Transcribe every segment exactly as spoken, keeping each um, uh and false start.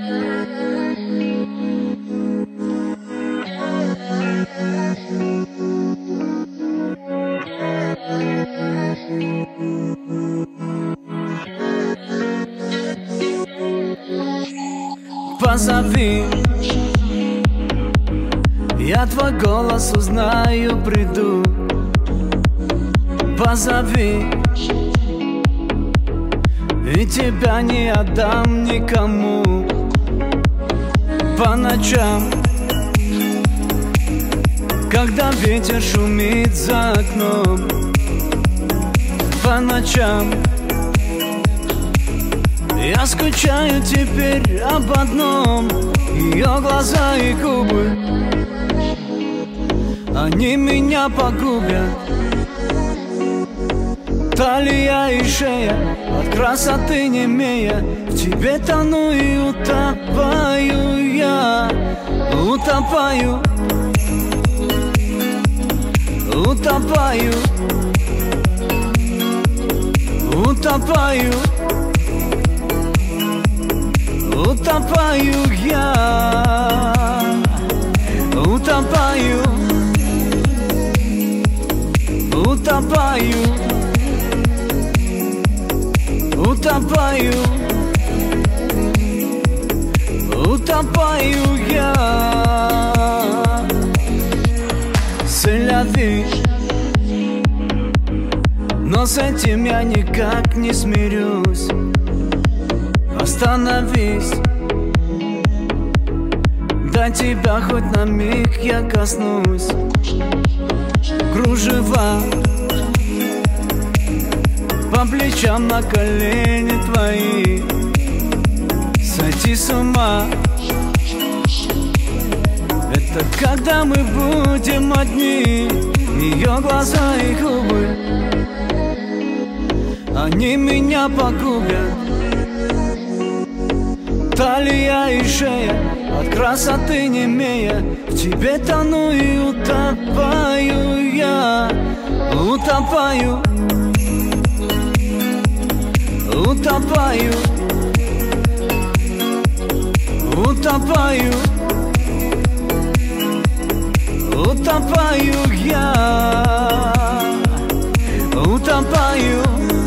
Позови, я твой голос узнаю, приду. Позови, и тебя не отдам никому. По ночам, когда ветер шумит за окном, по ночам я скучаю теперь об одном. Ее глаза и губы, они меня погубят. Талия и шея, от красоты немея, в тебе тону и утопаю я. Утопаю, утопаю, утопаю, утопаю я. Утопаю, утопаю, утопаю, утопаю я. C'est la vie, но с этим я никак не смирюсь. Остановись, до тебя хоть на миг я коснусь. Кружева по плечам, на колени твои. Сойти с ума, это когда мы будем одни. Ее глаза и губы, они меня погубят. Талия и шея, от красоты немея, в тебе тону и утопаю я. Утопаю, утопаю, утопаю, утопаю я. Утопаю,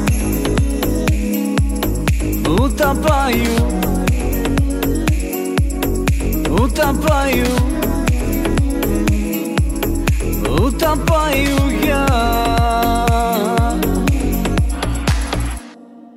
утопаю, утопаю, утопаю я.